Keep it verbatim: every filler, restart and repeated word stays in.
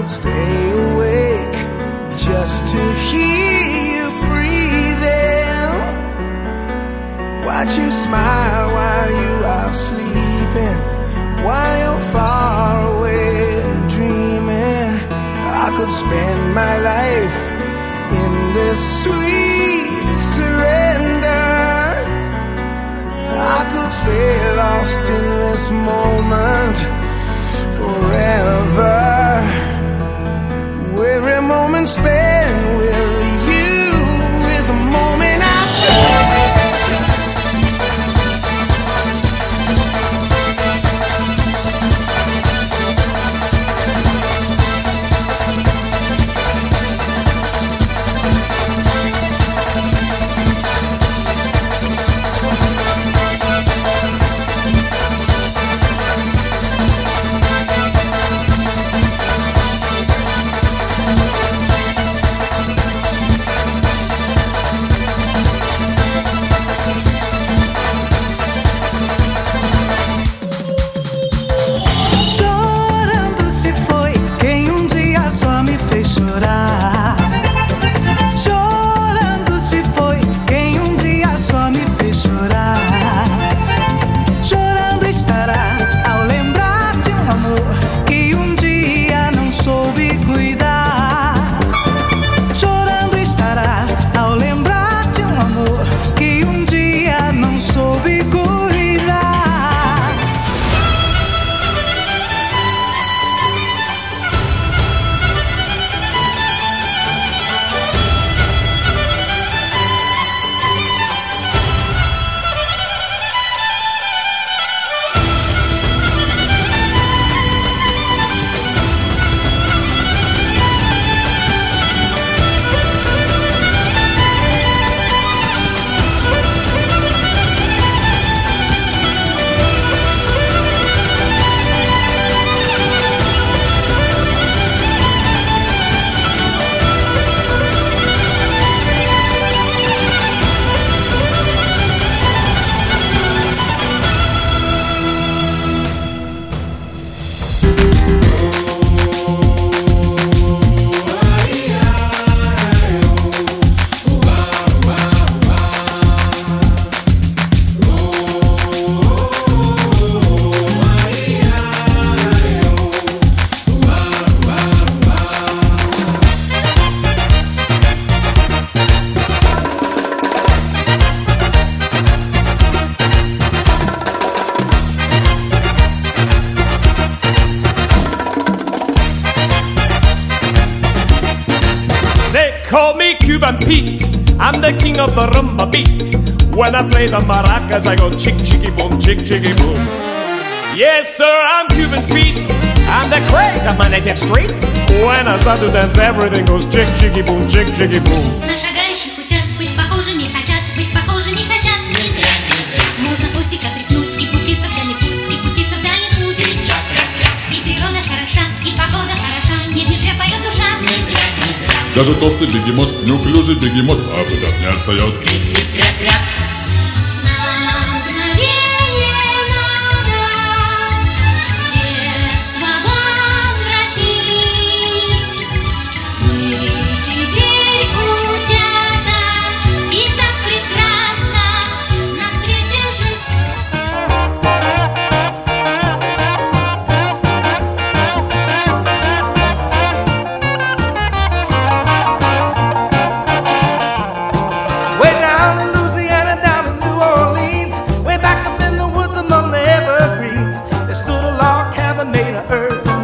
could stay awake just to hear you breathing. Watch you smile while you are sleeping, while you're far away and dreaming. I could spend my life in this sweet surrender. I could stay lost in this moment forever. Every moment spent with you is a moment I'll cherish. Cuban Pete, I'm the king of the rumba beat. When I play the maracas, I go chick chicky boom, chick chicky boom. Yes, sir, I'm Cuban Pete. I'm the craze of my native street. When I start to dance, everything goes chick chicky boom, chick chicky boom. На шагающих хотят быть похожими, хотят быть похожими, хотят не зря, не зря. Можно хвостика тряхнуть и пуститься в дальний путь, и пуститься в дальний путь. И природа хороша, и погода хороша, нет, не зря поет душа, не зря, не зря. Даже толстый бегемот, неуклюжий бегемот, а куда не отстает. Кряп-кряп-кряп. Earth.